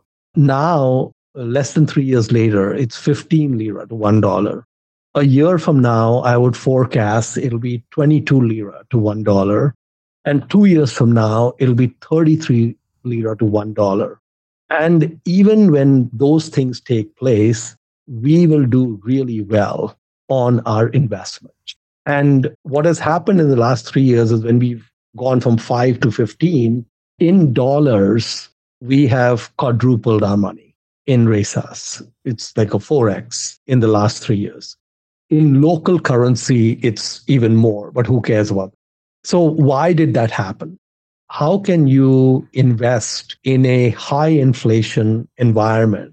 Speaker 3: Now, less than three years later, it's fifteen lira to one dollar. A year from now, I would forecast it'll be twenty-two lira to one dollar. And two years from now, it'll be thirty-three lira to one dollar. And even when those things take place, we will do really well on our investment. And what has happened in the last three years is when we've gone from five to fifteen, in dollars, we have quadrupled our money. in Reysas. It's like a four x in the last three years. In local currency, it's even more, but who cares about it? So why did that happen? How can you invest in a high inflation environment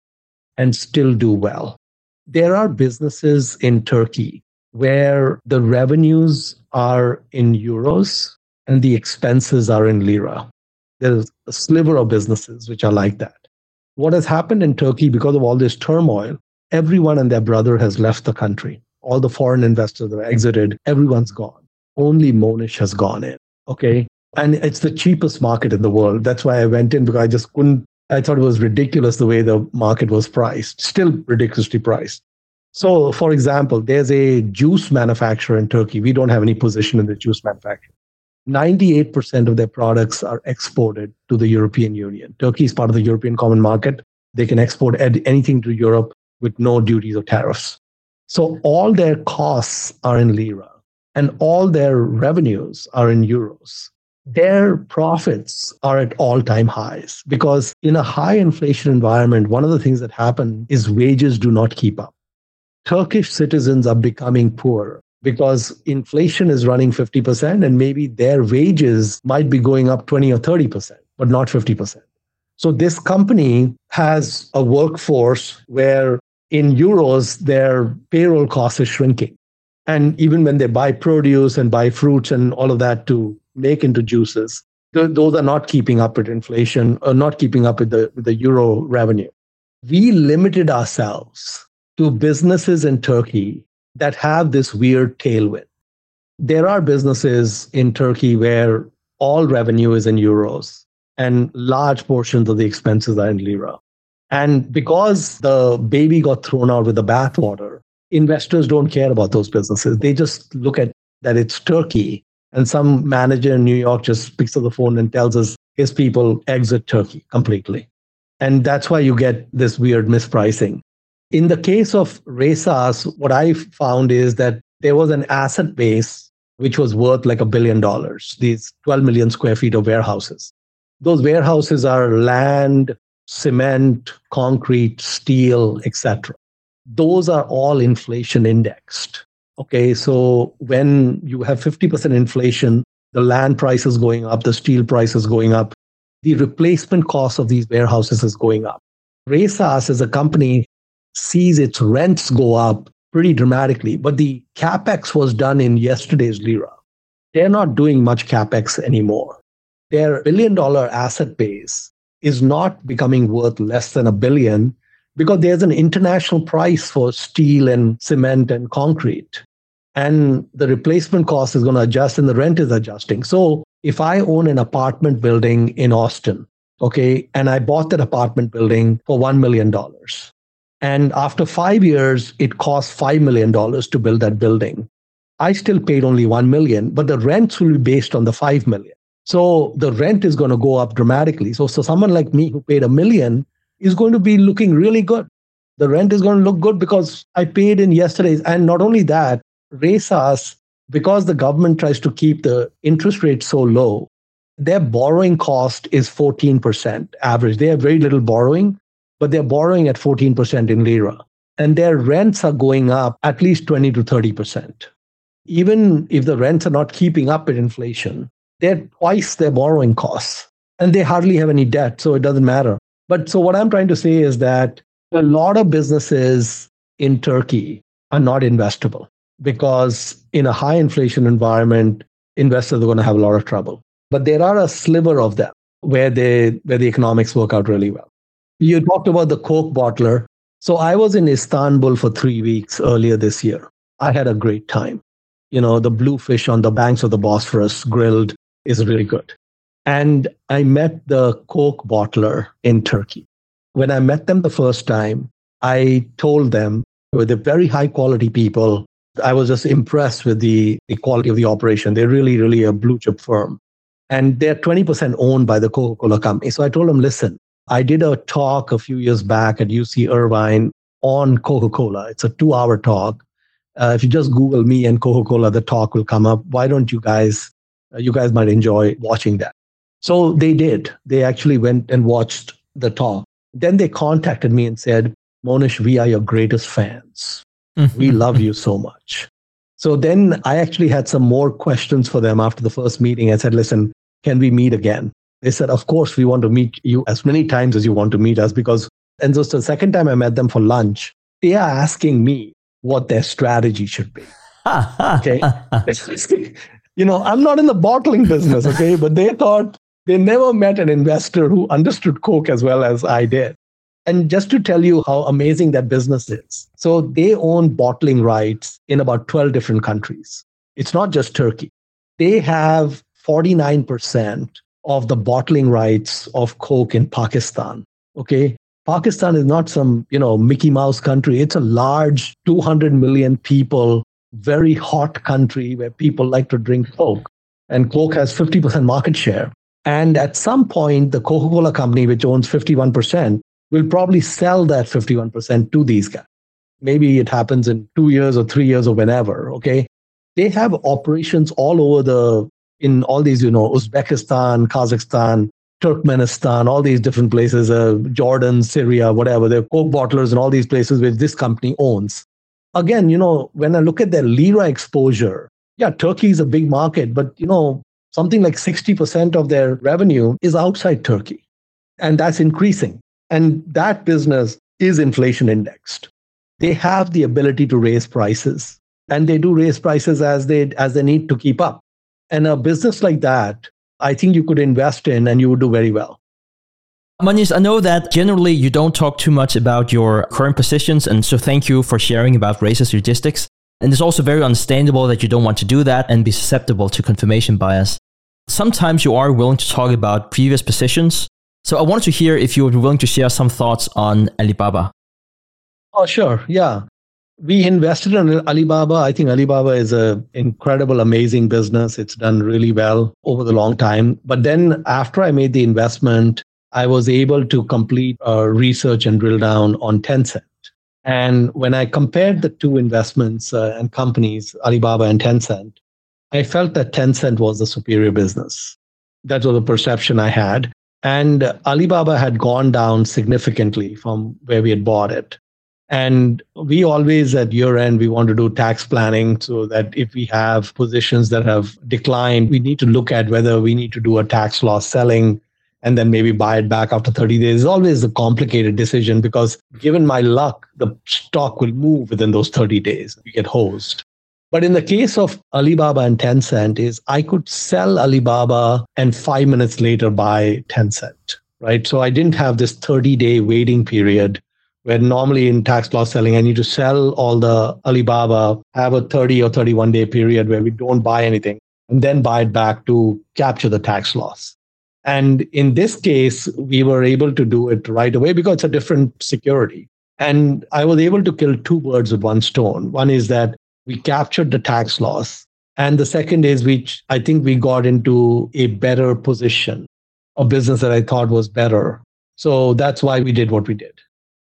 Speaker 3: and still do well? There are businesses in Turkey where the revenues are in euros and the expenses are in lira. There's a sliver of businesses which are like that. What has happened in Turkey because of all this turmoil, everyone and their brother has left the country. All the foreign investors have exited. Everyone's gone. Only Monish has gone in. Okay. And it's the cheapest market in the world. That's why I went in, because I just couldn't, I thought it was ridiculous the way the market was priced, still ridiculously priced. So, for example, there's a juice manufacturer in Turkey. We don't have any position in the juice manufacturer. ninety-eight percent of their products are exported to the European Union. Turkey is part of the European Common Market. They can export ed- anything to Europe with no duties or tariffs. So all their costs are in lira and all their revenues are in euros. Their profits are at all-time highs because in a high inflation environment, one of the things that happen is wages do not keep up. Turkish citizens are becoming poor because inflation is running fifty percent and maybe their wages might be going up twenty or thirty percent, but not fifty percent. So this company has a workforce where in euros, their payroll cost is shrinking. And even when they buy produce and buy fruits and all of that to make into juices, th- those are not keeping up with inflation or not keeping up with the, with the euro revenue. We limited ourselves to businesses in Turkey that have this weird tailwind. There are businesses in Turkey where all revenue is in euros and large portions of the expenses are in lira. And because the baby got thrown out with the bathwater, investors don't care about those businesses. They just look at that it's Turkey. And some manager in New York just picks up the phone and tells us his people exit Turkey completely. And that's why you get this weird mispricing. In the case of Reysas, what I found is that there was an asset base which was worth like a billion dollars, these twelve million square feet of warehouses. Those warehouses are land, cement, concrete, steel, et cetera. Those are all inflation indexed. Okay, so when you have fifty percent inflation, the land price is going up, the steel price is going up, the replacement cost of these warehouses is going up. Reysas as a company sees its rents go up pretty dramatically, but the capex was done in yesterday's lira. They're not doing much capex anymore. Their billion dollar asset base is not becoming worth less than a billion because there's an international price for steel and cement and concrete. And the replacement cost is going to adjust and the rent is adjusting. So if I own an apartment building in Austin, okay, and I bought that apartment building for one million dollars, and after five years, it cost five million dollars to build that building, I still paid only one million dollars, but the rents will be based on the five million dollars. So the rent is going to go up dramatically. So, so someone like me who paid a million is going to be looking really good. The rent is going to look good because I paid in yesterday's. And not only that, Reysas, because the government tries to keep the interest rate so low, their borrowing cost is fourteen percent average. They have very little borrowing, but they're borrowing at fourteen percent in lira. And their rents are going up at least twenty to thirty percent. Even if the rents are not keeping up with inflation, they're twice their borrowing costs. And they hardly have any debt, so it doesn't matter. But so what I'm trying to say is that a lot of businesses in Turkey are not investable because in a high inflation environment, investors are going to have a lot of trouble. But there are a sliver of them where they where the economics work out really well. You talked about the Coke bottler. So I was in Istanbul for three weeks earlier this year. I had a great time. You know, the bluefish on the banks of the Bosphorus grilled is really good. And I met the Coke bottler in Turkey. When I met them the first time, I told them with the very high quality people, I was just impressed with the, the quality of the operation. They're really, really a blue chip firm. And they're twenty percent owned by the Coca-Cola company. So I told them, listen, I did a talk a few years back at U C Irvine on Coca-Cola. It's a two hour talk. Uh, if you just Google me and Coca-Cola, the talk will come up. Why don't you guys, uh, you guys might enjoy watching that. So they did. They actually went and watched the talk. Then they contacted me and said, Monish, we are your greatest fans. We love you so much. So then I actually had some more questions for them after the first meeting. I said, listen, can we meet again? They said, of course, we want to meet you as many times as you want to meet us, because, and just the second time I met them for lunch, they are asking me what their strategy should be. Okay. You know, I'm not in the bottling business, okay, but they thought they never met an investor who understood Coke as well as I did. And just to tell you how amazing that business is. So they own bottling rights in about twelve different countries. It's not just Turkey. They have forty-nine percent of the bottling rights of Coke in Pakistan. Okay. Pakistan is not some, you know, Mickey Mouse country. It's a large two hundred million people, very hot country where people like to drink Coke. And Coke has fifty percent market share. And at some point, the Coca-Cola company, which owns fifty-one percent, will probably sell that fifty-one percent to these guys. Maybe it happens in two years or three years or whenever, okay? They have operations all over the, in all these, you know, Uzbekistan, Kazakhstan, Turkmenistan, all these different places, uh, Jordan, Syria, whatever. They're Coke bottlers in all these places which this company owns. Again, you know, when I look at their lira exposure, yeah, Turkey is a big market, but, you know, something like sixty percent of their revenue is outside Turkey. And that's increasing. And that business is inflation indexed. They have the ability to raise prices, and they do raise prices as they as they need to keep up. And a business like that, I think you could invest in and you would do very well.
Speaker 2: Manish, I know that generally you don't talk too much about your current positions, and so thank you for sharing about Racer's logistics. And it's also very understandable that you don't want to do that and be susceptible to confirmation bias. Sometimes you are willing to talk about previous positions. So I wanted to hear if you would be willing to share some thoughts on Alibaba.
Speaker 3: Oh, sure. Yeah. We invested in Alibaba. I think Alibaba is an incredible, amazing business. It's done really well over the long time. But then after I made the investment, I was able to complete uh, research and drill down on Tencent. And when I compared the two investments uh, and companies, Alibaba and Tencent, I felt that Tencent was the superior business. That was the perception I had. And Alibaba had gone down significantly from where we had bought it. And we always at year end, we want to do tax planning so that if we have positions that have declined, we need to look at whether we need to do a tax loss selling and then maybe buy it back after thirty days. It's always a complicated decision because given my luck, the stock will move within those thirty days. We get hosed. But in the case of Alibaba and Tencent is I could sell Alibaba and five minutes later buy Tencent, right? So I didn't have this thirty-day waiting period where normally in tax loss selling, I need to sell all the Alibaba, have a thirty or thirty-one day period where we don't buy anything and then buy it back to capture the tax loss. And in this case, we were able to do it right away because it's a different security. And I was able to kill two birds with one stone. One is that we captured the tax loss. And the second is which I think we got into a better position, a business that I thought was better. So that's why we did what we did.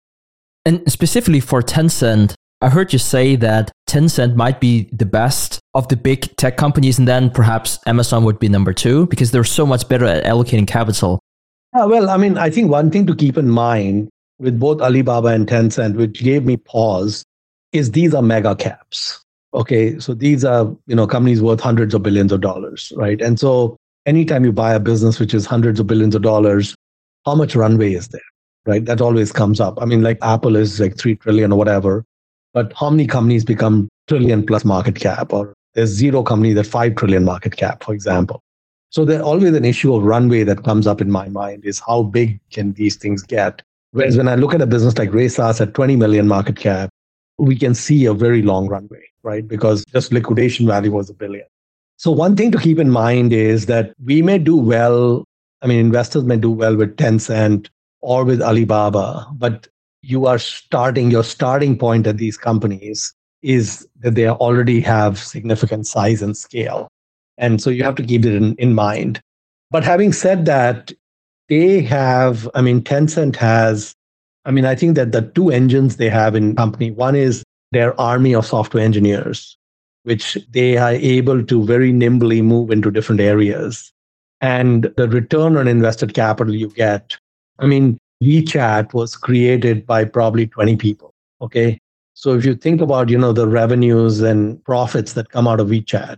Speaker 2: And specifically for Tencent, I heard you say that Tencent might be the best of the big tech companies, and then perhaps Amazon would be number two because they're so much better at allocating capital.
Speaker 3: Uh, well, I mean, I think one thing to keep in mind with both Alibaba and Tencent, which gave me pause, is these are mega caps. Okay, so these are, you know, companies worth hundreds of billions of dollars, right? And so anytime you buy a business which is hundreds of billions of dollars, how much runway is there, right? That always comes up. I mean, like Apple is like three trillion or whatever, but how many companies become trillion plus market cap? Or there's zero company that five trillion market cap, for example. So there's always an issue of runway that comes up in my mind is how big can these things get? Whereas when I look at a business like Racer at twenty million market cap, we can see a very long runway, right? Because just liquidation value was a billion. So one thing to keep in mind is that we may do well. I mean, investors may do well with Tencent or with Alibaba, but you are starting, your starting point at these companies is that they already have significant size and scale. And so you have to keep it in, in mind. But having said that, they have, I mean, Tencent has, I mean, I think that the two engines they have in company, one is their army of software engineers, which they are able to very nimbly move into different areas. And the return on invested capital you get, I mean, WeChat was created by probably twenty people. Okay. So if you think about, you know, the revenues and profits that come out of WeChat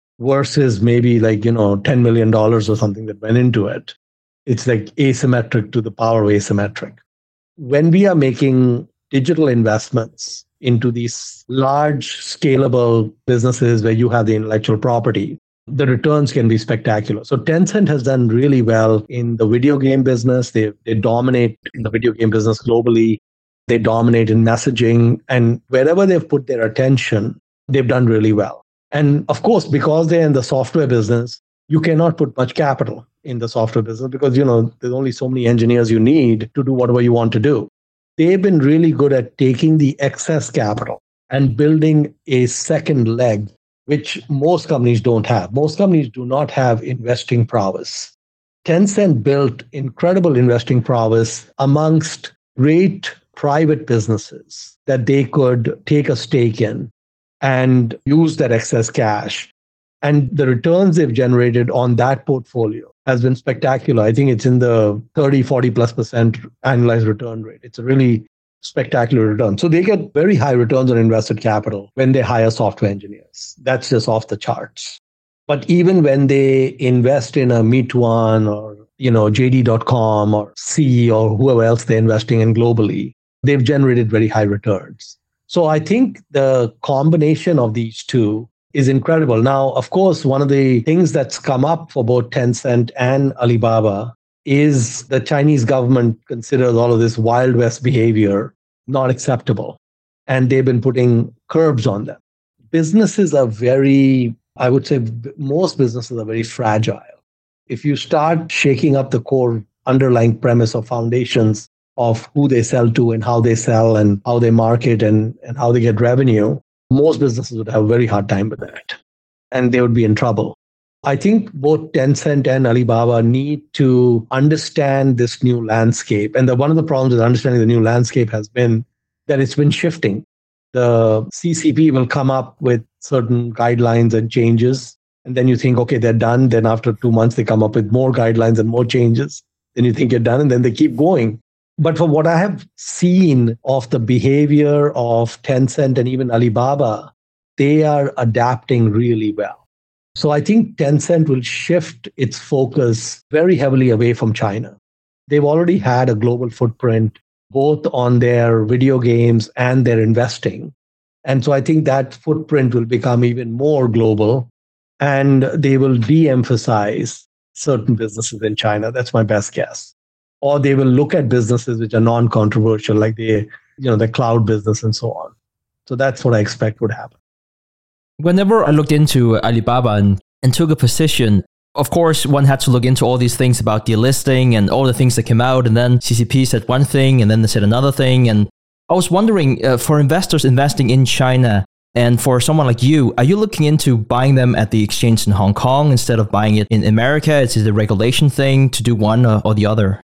Speaker 3: versus maybe like, you know, ten million dollars or something that went into it, it's like asymmetric to the power of asymmetric. When we are making digital investments into these large scalable businesses where you have the intellectual property, the returns can be spectacular. So Tencent has done really well in the video game business. They, they dominate in the video game business globally. They dominate in messaging. And wherever they've put their attention, they've done really well. And of course, because they're in the software business, you cannot put much capital in the software business because, you know, there's only so many engineers you need to do whatever you want to do. They've been really good at taking the excess capital and building a second leg, which most companies don't have. Most companies do not have investing prowess. Tencent built incredible investing prowess amongst great private businesses that they could take a stake in and use that excess cash. And the returns they've generated on that portfolio has been spectacular. I think it's in the thirty, forty plus percent annualized return rate. It's a really spectacular return. So they get very high returns on invested capital when they hire software engineers. That's just off the charts. But even when they invest in a Meituan or, you know, J D dot com or Sea or whoever else they're investing in globally, they've generated very high returns. So I think the combination of these two is incredible. Now, of course, one of the things that's come up for both Tencent and Alibaba is the Chinese government considers all of this Wild West behavior not acceptable. And they've been putting curbs on them. Businesses are very, I would say most businesses are very fragile. If you start shaking up the core underlying premise or foundations of who they sell to and how they sell and how they market and, and how they get revenue, most businesses would have a very hard time with that. And they would be in trouble. I think both Tencent and Alibaba need to understand this new landscape. And the, one of the problems with understanding the new landscape has been that it's been shifting. The C C P will come up with certain guidelines and changes. And then you think, okay, they're done. Then after two months, they come up with more guidelines and more changes. Then you think you're done. And then they keep going. But from what I have seen of the behavior of Tencent and even Alibaba, they are adapting really well. So I think Tencent will shift its focus very heavily away from China. They've already had a global footprint, both on their video games and their investing. And so I think that footprint will become even more global, and they will de-emphasize certain businesses in China. That's my best guess. Or they will look at businesses which are non-controversial, like the, you know, the cloud business and so on. So that's what I expect would happen.
Speaker 2: Whenever I looked into Alibaba and, and took a position, of course, one had to look into all these things about delisting and all the things that came out. And then C C P said one thing and then they said another thing. And I was wondering, uh, for investors investing in China and for someone like you, are you looking into buying them at the exchange in Hong Kong instead of buying it in America? Is it a regulation thing to do one or, or the other?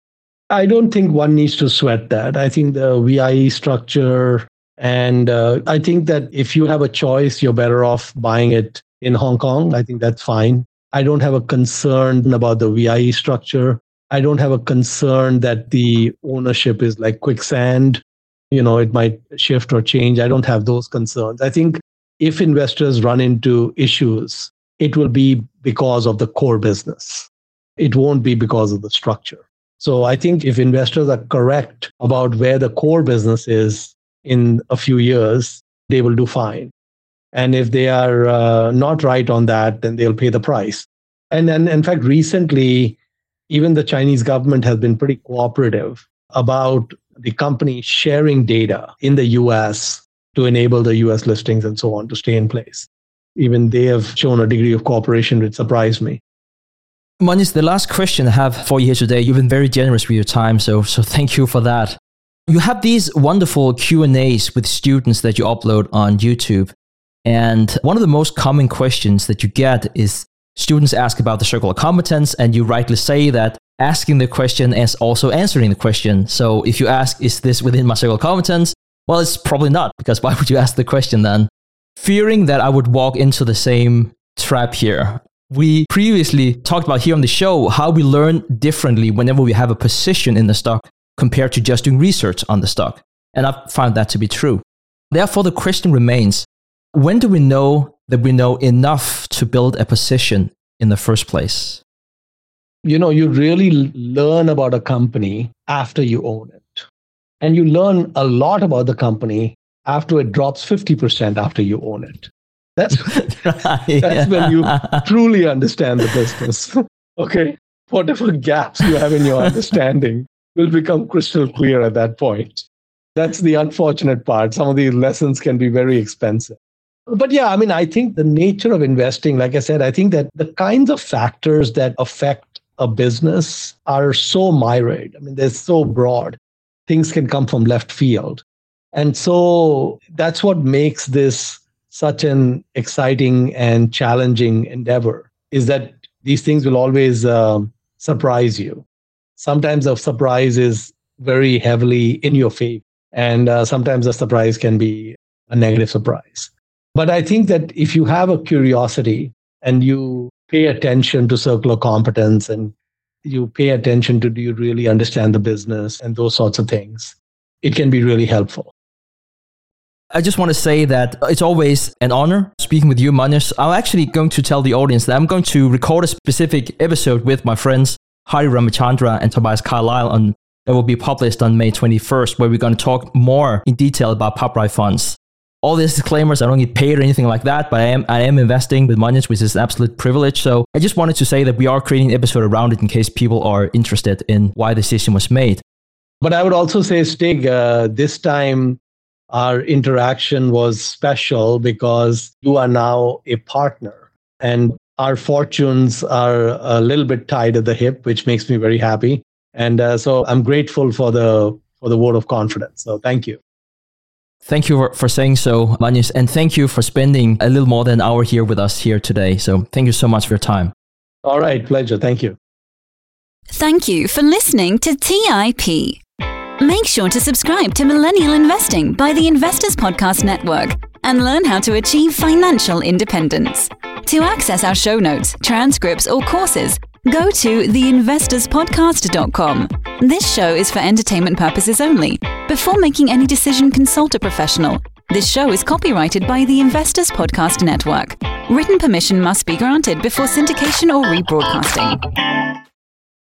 Speaker 3: I don't think one needs to sweat that. I think the V I E structure, and uh, I think that if you have a choice, you're better off buying it in Hong Kong. I think that's fine. I don't have a concern about the V I E structure. I don't have a concern that the ownership is like quicksand. You know, it might shift or change. I don't have those concerns. I think if investors run into issues, it will be because of the core business. It won't be because of the structure. So I think if investors are correct about where the core business is in a few years, they will do fine. And if they are uh, not right on that, then they'll pay the price. And then, in fact, recently, even the Chinese government has been pretty cooperative about the company sharing data in the U S to enable the U S listings and so on to stay in place. Even they have shown a degree of cooperation which surprised me.
Speaker 2: Manish, the last question I have for you here today, you've been very generous with your time, so so thank you for that. You have these wonderful Q and A's with students that you upload on YouTube. And one of the most common questions that you get is students ask about the circle of competence, and you rightly say that asking the question is also answering the question. So if you ask, is this within my circle of competence? Well, it's probably not, because why would you ask the question then? Fearing that I would walk into the same trap here, we previously talked about here on the show how we learn differently whenever we have a position in the stock compared to just doing research on the stock. And I've found that to be true. Therefore, the question remains, when do we know that we know enough to build a position in the first place?
Speaker 3: You know, you really learn about a company after you own it. And you learn a lot about the company after it drops fifty percent after you own it. That's, that's when you truly understand the business. Okay? Whatever gaps you have in your understanding will become crystal clear at that point. That's the unfortunate part. Some of these lessons can be very expensive. But yeah, I mean, I think the nature of investing, like I said, I think that the kinds of factors that affect a business are so myriad. I mean, they're so broad. Things can come from left field. And so that's what makes this such an exciting and challenging endeavor, is that these things will always um, surprise you. Sometimes a surprise is very heavily in your favor, and uh, sometimes a surprise can be a negative surprise. But I think that if you have a curiosity and you pay attention to circular competence and you pay attention to do you really understand the business and those sorts of things, it can be really helpful.
Speaker 2: I just want to say that it's always an honor speaking with you, Manas. I'm actually going to tell the audience that I'm going to record a specific episode with my friends Hari Ramachandra and Tobias Carlisle on, that will be published on May twenty-first, where we're going to talk more in detail about PopRight funds. All these disclaimers, I don't get paid or anything like that, but I am I am investing with Manas, which is an absolute privilege. So I just wanted to say that we are creating an episode around it in case people are interested in why the decision was made.
Speaker 3: But I would also say, Stig, uh, this time our interaction was special because you are now a partner and our fortunes are a little bit tied at the hip, which makes me very happy. And uh, so I'm grateful for the for the vote of confidence. So thank you.
Speaker 2: Thank you for, for saying so, Manas, and thank you for spending a little more than an hour here with us here today. So thank you so much for your time.
Speaker 3: All right, pleasure. Thank you.
Speaker 1: Thank you for listening to T I P. Make sure to subscribe to Millennial Investing by the Investors Podcast Network and learn how to achieve financial independence. To access our show notes, transcripts, or courses, go to the investors podcast dot com. This show is for entertainment purposes only. Before making any decision, consult a professional. This show is copyrighted by the Investors Podcast Network. Written permission must be granted before syndication or rebroadcasting.